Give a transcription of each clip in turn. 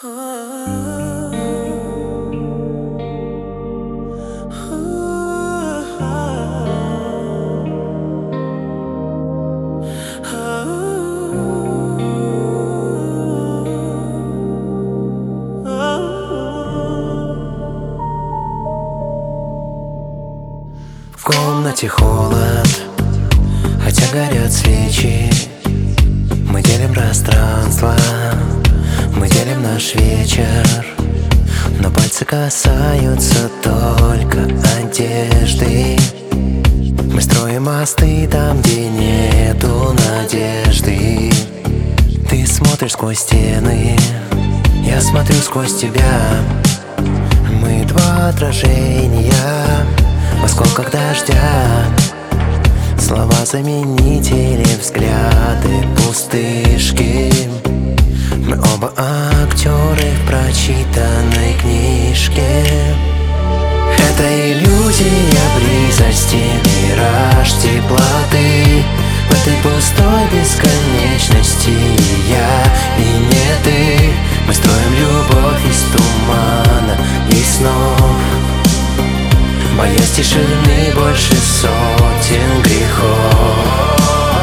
В комнате холод, хотя горят свечи. Мы делим пространство, мы делим наш вечер, но пальцы касаются только одежды. Мы строим мосты там, где нету надежды. Ты смотришь сквозь стены, я смотрю сквозь тебя. Мы два отражения в осколках дождя. Слова заменители, взгляды пустышки. Мы оба актеры в прочитанной книжке. Это иллюзия близости, мираж теплоты. В этой пустой бесконечности я и не ты. Мы строим любовь из тумана и снов, боясь тишины больше сотен грехов.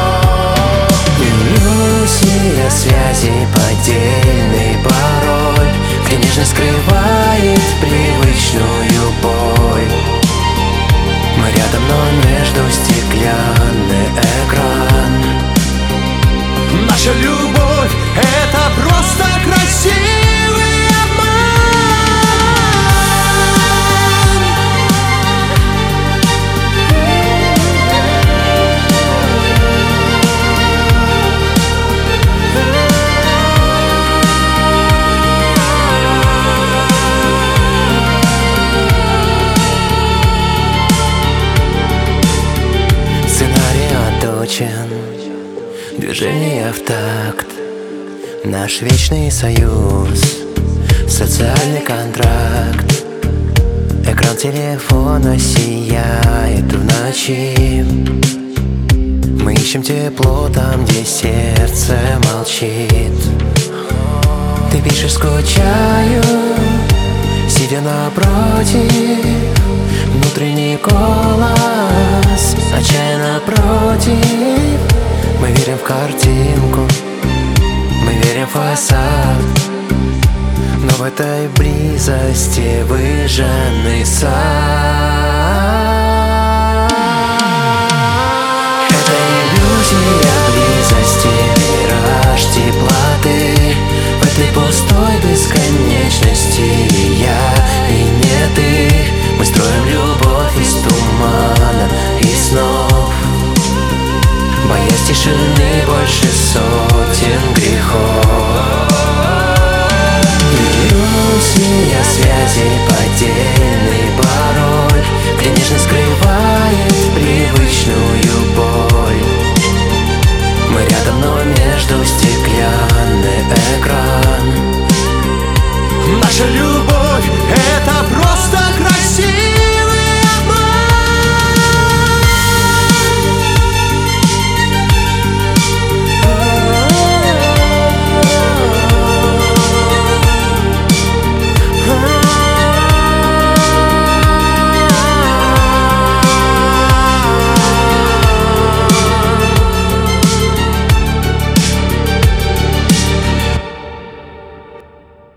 Иллюзия связи, поддельный пароль, где нежность скрывает привычную боль. Мы рядом, но между стеклянный экран. Наша любовь — это просто красивый обман. Сценарий отточен, движение в такт, наш вечный союз, социальный контракт. Экран телефона сияет в ночи. Мы ищем тепло там, где сердце молчит. Ты пишешь «скучаю», сидя напротив. Внутренний голос отчаянно против. Мы верим в картинку, мы верим в фасад, но в этой близости выжженный сад. Это иллюзия близости, мираж теплоты. В этой пустоте